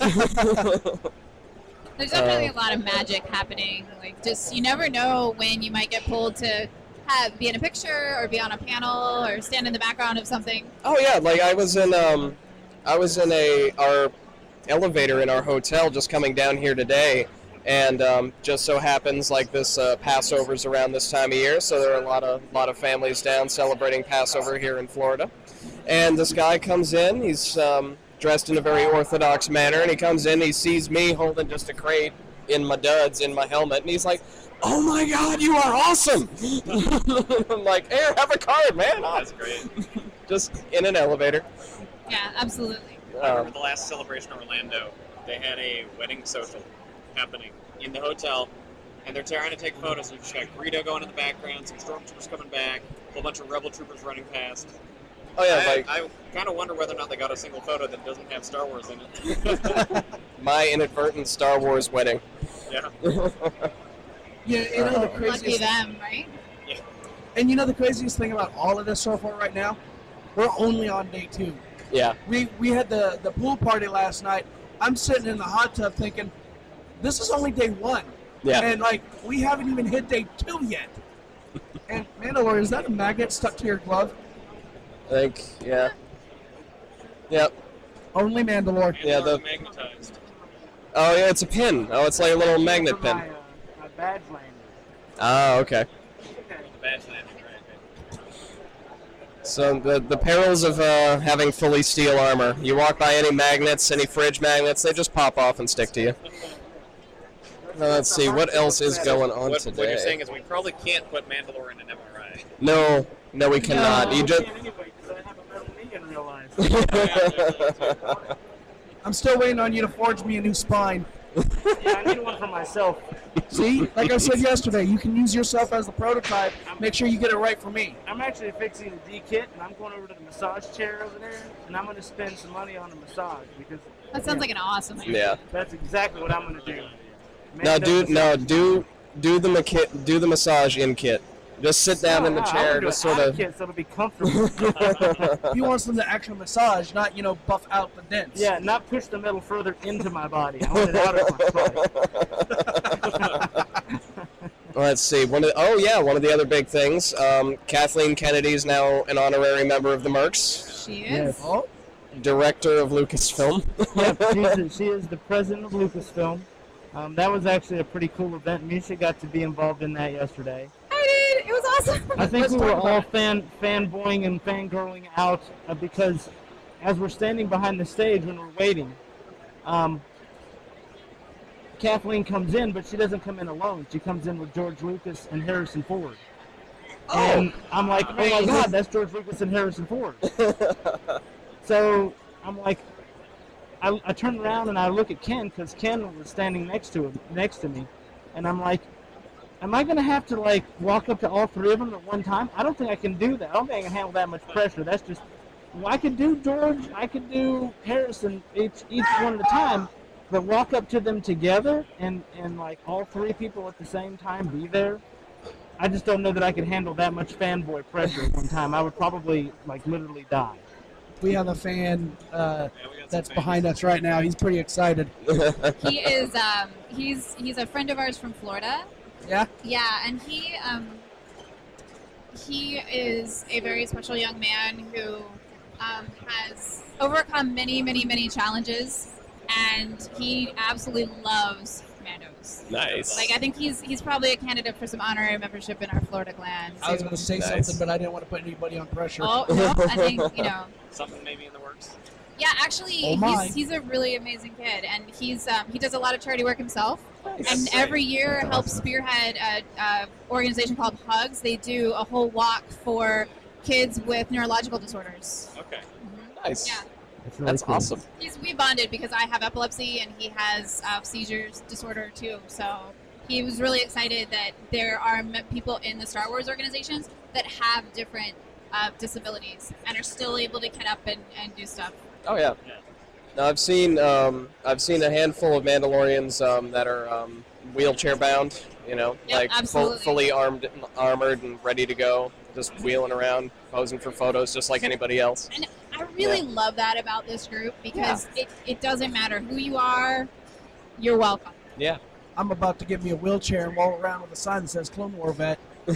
There's definitely Uh, a lot of magic happening. Like, just you never know when you might get pulled to have be in a picture or be on a panel or stand in the background of something. Oh yeah, like I was in um, I was in a our elevator in our hotel just coming down here today, and um, just so happens like this uh, Passover's around this time of year, so there are a lot of lot of families down celebrating Passover here in Florida, and this guy comes in. He's um, dressed in a very orthodox manner, and he comes in. He sees me holding just a crate in my duds in my helmet, and he's like, "Oh my God, you are awesome!" I'm like, "Here, have a card, man." That's great. Just in an elevator. Yeah, absolutely. I remember Um, the last Celebration Orlando. They had a wedding social happening in the hotel, and they're trying to take photos. You've just got Greedo going in the background, some stormtroopers coming back, a whole bunch of rebel troopers running past. oh yeah, I, like I kind of wonder whether or not they got a single photo that doesn't have Star Wars in it. my inadvertent Star Wars wedding. Yeah. Yeah, you know the Lucky craziest, them, right? and you know the craziest thing about all of this so far right now, we're only on day two. Yeah. We we had the the pool party last night. I'm sitting in the hot tub thinking, this is only day one. Yeah. And like we haven't even hit day two yet. And Mandalorian, is that a magnet stuck to your glove? I think, yeah. Yep. Only Mandalore. Yeah, And the- they're magnetized. Oh yeah, it's a pin. Oh, it's like a little magnet For pin. My, uh, my badge landing. Ah, okay. The badge landing, right? So the the perils of uh, having fully steel armor. You walk by any magnets, any fridge magnets, they just pop off and stick to you. Now, let's see, what else is going on What, what you're saying today? is we probably can't put Mandalorian in M R I. No, no, we cannot. No, You I just. can't anyway, 'cause I have a metal knee in real life. I'm still waiting on you to forge me a new spine. Yeah, I need one for myself. See, like I said yesterday, you can use yourself as the prototype. Make sure you get it right for me. I'm actually fixing the D-kit, and I'm going over to the massage chair over there, and I'm going to spend some money on a massage because That sounds like an awesome idea. Yeah. that's exactly what I'm going to do. Man No, does do massage. no do do the maca- do the massage in kit. Just sit down No, in the no, I chair, wanna do just it sort out of. kit so it'll be comfortable. He wants them to actually massage, not you know buff out the dents. Yeah, not push the metal further into my body. I want it out of my body. Let's see. One of oh yeah, one of the other big things. Um, Kathleen Kennedy is now an honorary member of the Mercs, She is. Yes. Oh, director of Lucasfilm. Yep, she's, she is the president of Lucasfilm. Um, that was actually a pretty cool event. Misha got to be involved in that yesterday. I did. It was awesome. I think Let's we were talk about all it. fan fanboying and fangirling out uh, because as we're standing behind the stage when we're waiting, um, Kathleen comes in, but she doesn't come in alone. She comes in with George Lucas and Harrison Ford. And I'm like, oh my Nice. God, that's George Lucas and Harrison Ford. So I'm like, I, I turn around and I look at Ken because Ken was standing next to him, next to me, and I'm like, am I gonna have to like walk up to all three of them at one time? I don't think I can do that. I don't think I can handle that much pressure. That's just, well, I could do George, I could do Harrison each each one at a time, but walk up to them together and and like all three people at the same time be there. I just don't know that I could handle that much fanboy pressure at one time. I would probably like literally die. we have a fan uh, Yeah, we got some that's fans. behind us right now. He's pretty excited. He is um, he's he's a friend of ours from Florida. Yeah. Yeah, and he um, he is a very special young man who um, has overcome many, many, many challenges, and he absolutely loves Mandos. Nice. Like I think he's he's probably a candidate for some honorary membership in our Florida clan. I was going to say Nice. something, but I didn't want to put anybody on pressure. Oh no, I think you know. Something maybe in the works. Yeah, actually, Oh, my. he's, he's a really amazing kid, and he's um, he does a lot of charity work himself, and That's every year helps spearhead a, a organization called Hugs. They do a whole walk for kids with neurological disorders. Okay. Mm-hmm. Nice. Yeah, That's, really That's cool. awesome. he's we bonded because I have epilepsy and he has uh, seizures disorder too. So he was really excited that there are m- people in the Star Wars organizations that have different uh, disabilities and are still able to get up and, and do stuff. Oh yeah. Yeah. Now I've seen um, I've seen a handful of Mandalorians um, that are um, wheelchair bound. You know, Yep, like full, absolutely. fully armed, armored, and ready to go, just wheeling around, posing for photos, just like anybody else. And I really love that about this group because it, it doesn't matter who you are, you're welcome. Yeah. I'm about to get me a wheelchair and walk around with a sign that says Clone War Vet.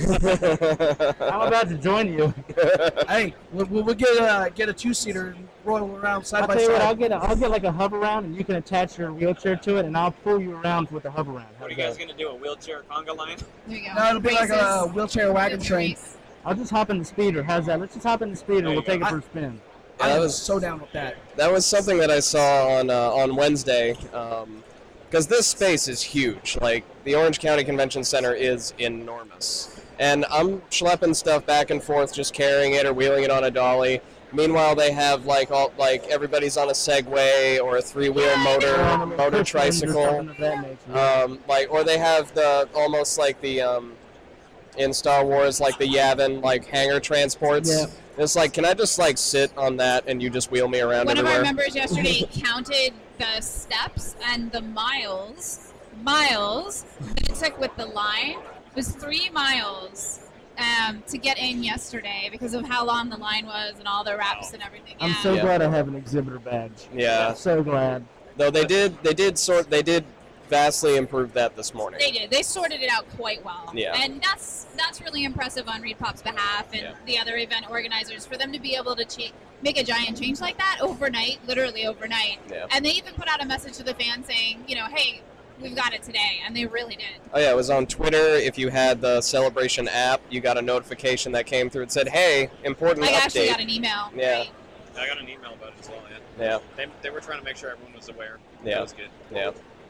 I'm about to join you. Hey, we'll, we'll we'll get a get a two-seater and roll around side I'll by tell you side. what, I'll get a, I'll get like a hover round, and you can attach your wheelchair to it, and I'll pull you around with the hover round. What are you How's guys that? gonna do? A wheelchair conga line? There you go. No, it'll be like a Races. wheelchair wagon Race. train. I'll just hop in the speeder. How's that? Let's just hop in the speeder. There you We'll take go. it for a spin. I that am was so down with that. that was something that I saw on uh, on Wednesday. Because this space is huge. Like the Orange County Convention Center is enormous, and I'm schlepping stuff back and forth, just carrying it or wheeling it on a dolly. Meanwhile, they have like all like everybody's on a Segway or a three-wheel motor Um, motor push buttons or tricycle. something of that nature. Um, like, or they have the almost like the um, in Star Wars, like the Yavin like hangar transports. Yeah. It's like, can I just like sit on that and you just wheel me around One of everywhere? our members yesterday counted the steps and the miles, miles that it took with the line. It was three miles um, to get in yesterday because of how long the line was and all the wraps and everything. I'm Yeah. so Yeah. glad I have an exhibitor badge. Yeah. I'm so glad. Though they did, they did sort, they did vastly improve that this morning. They did. They sorted it out quite well. Yeah. And that's that's really impressive on Reed Pop's behalf and Yeah. the other event organizers for them to be able to cha- make a giant change like that overnight, literally overnight. Yeah. And they even put out a message to the fans saying, you know, hey, we've got it today. And they really did. Oh yeah, it was on Twitter. If you had the Celebration app, you got a notification that came through. It said, "Hey, important I actually update." got an email. Yeah. Right? I got an email about it as well. Yeah. Yeah, They, they were trying to make sure everyone was aware. Yeah. That was good. yeah.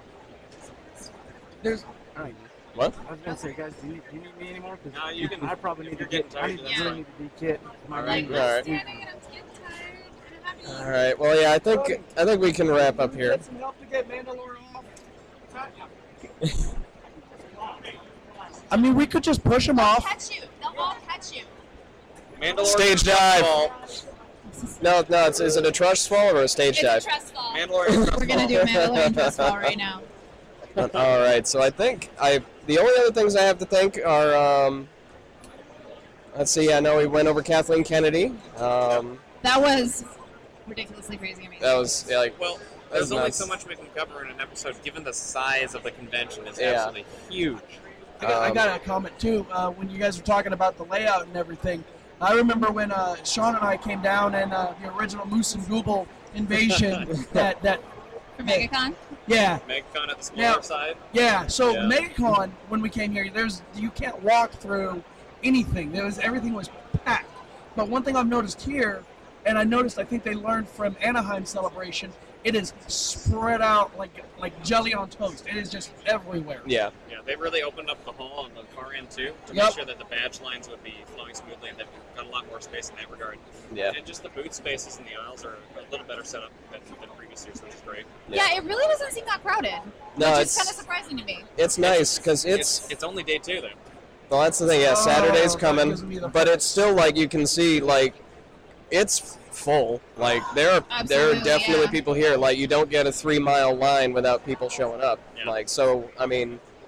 There's All right. What? I was gonna say, guys, do you, do you need me anymore? 'Cause No, you can- I probably if need to you're get. getting I need tired, to that's really need to de-kit my Like, ring. I'm Alright. standing and I'm getting tired. I'm happy. All right. Well, yeah, I think I think we can wrap up here. Get some help to get Mandalore off. I mean, we could just push him They'll off. catch you. They'll all catch you. Mandalorian Stage trust dive. fall. No, no. It's, is it a trust fall or a stage It's dive? a trust fall. Mandalorian trust We're going to do a Mandalorian trust fall right now. All right. So I think I the only other things I have to think are um, let's see. I know we went over Kathleen Kennedy. Um, That was ridiculously crazy amazing. that was yeah, like Well, That's there's only nuts. so much we can cover in an episode, given the size of the convention. It's Yeah. absolutely huge. I got, I Um, got a comment too. Uh, when you guys were talking about the layout and everything, I remember when uh, Sean and I came down and uh, the original Moose and Google invasion. that that For MegaCon? yeah MegaCon at the smaller Now- side. yeah. So Yeah. MegaCon, when we came here, there's you can't walk through anything. There was everything was packed. But one thing I've noticed here, and I noticed I think they learned from Anaheim Celebration, it is spread out like like jelly on toast. It is just everywhere. yeah. Yeah, they really opened up the hall on the far end too to Yep. make sure that the badge lines would be flowing smoothly, and they've got a lot more space in that regard. Yeah. And just the booth spaces in the aisles are a little better set up than, than previous years, which is great. Yeah. it really doesn't seem that crowded. No, which it's is kind of surprising to me. it's nice because It's it's it's only day two though. well, that's the thing. Yeah, Oh, Saturday's that coming, gives me the but it's still like you can see like it's full. Like there are there are Absolutely, definitely yeah. people here. Like you don't get a three mile line without people showing up. Yeah. Like so, I mean,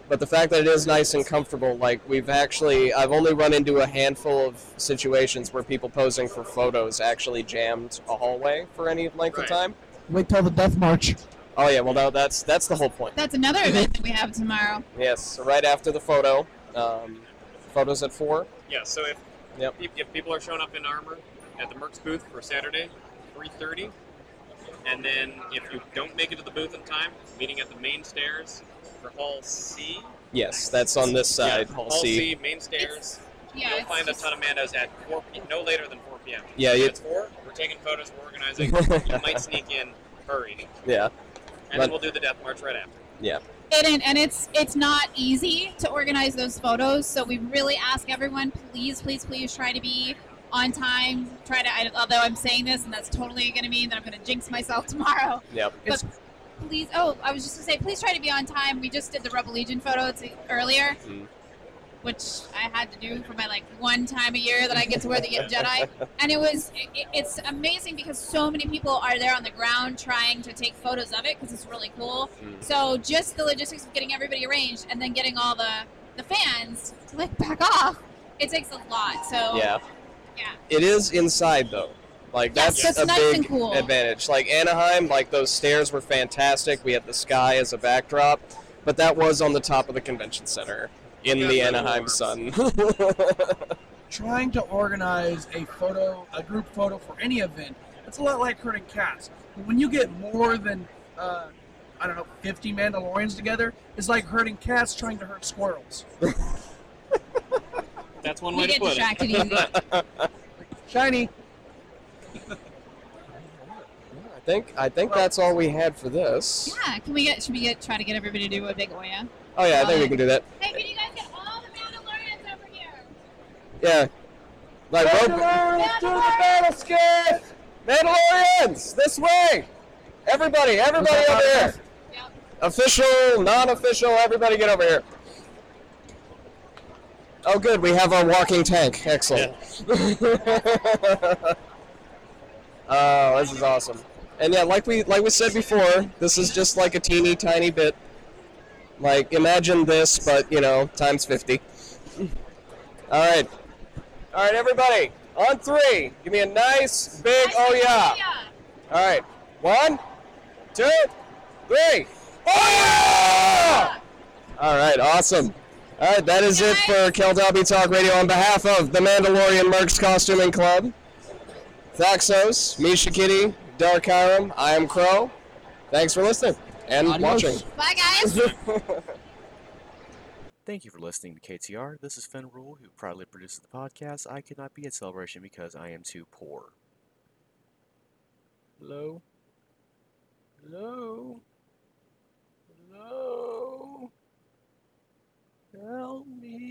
but the fact that it is nice and comfortable, like we've actually, I've only run into a handful of situations where people posing for photos actually jammed a hallway for any length Right. of time. Wait till the Death March. Oh yeah, well no, that's that's the whole point. That's another event that we have tomorrow. Yes, so right after the photo, um, photos at four. Yeah, so if, Yep. if if people are showing up in armor at the Mercs booth for Saturday, three thirty, and then if you don't make it to the booth in time, meeting at the main stairs for Hall C. Yes, that's on this side, yeah, Hall Hall C. C, main stairs. Yeah, You'll it's find just- a ton of Mandos at four p- no later than four p.m. Yeah, if you- it's four, we're taking photos, we're organizing. You might sneak in, hurry, Yeah, and But- then we'll do the Death March right after. yeah. And, and it's it's not easy to organize those photos, so we really ask everyone, please, please, please try to be on time. Try to, I, although I'm saying this, and that's totally going to mean that I'm going to jinx myself tomorrow. Yep. But please, oh, I was just going to say, please try to be on time. We just did the Rebel Legion photo to, earlier, Mm. which I had to do for my like one time a year that I get to wear the Jedi, and it was it, it's amazing because so many people are there on the ground trying to take photos of it because it's really cool. Mm. So just the logistics of getting everybody arranged and then getting all the the fans to like back off, it takes a lot. So Yeah. yeah. It is inside though. Like Yes, that's that's a nice big and cool. advantage. Like Anaheim, like those stairs were fantastic. We had the sky as a backdrop, but that was on the top of the convention center in Yeah, the metal Anaheim arms. sun. Trying to organize a photo, a group photo for any event, it's a lot like herding cats. When you get more than, uh, I don't know, fifty Mandalorians together, it's like herding cats trying to herd squirrels. That's one We way to get put distracted it. easy. Shiny. I think I think that's all we had for this. Yeah, can we get should we get try to get everybody to do a big Oya? Oh yeah, I think we can do that. Hey, can you guys get all the Mandalorians over here? Yeah. Like rope. Mandalorians to the battle skiff! Mandalorians! This way! Everybody, everybody over here! Yep. Official, non-official, everybody get over here. Oh good, we have our walking tank. Excellent. Oh, this is awesome. And yeah, like we like we said before, this is just like a teeny tiny bit. Like imagine this, but you know, times fifty. All right, all right, everybody, on three, give me a nice big oh yeah. All right, one, two, three. Oh yeah! All right, awesome. All right, that is it for Keldabi Talk Radio on behalf of the Mandalorian Mercs Costuming Club. Thaxos, Misha Kitty, Dark Hiram, I am Crow. Thanks for listening and Adios. watching. Bye guys. Thank you for listening to K T R. This is Finn Rule, who proudly produces the podcast. I could not be at Celebration because I am too poor. Hello? Hello? Hello? Help me.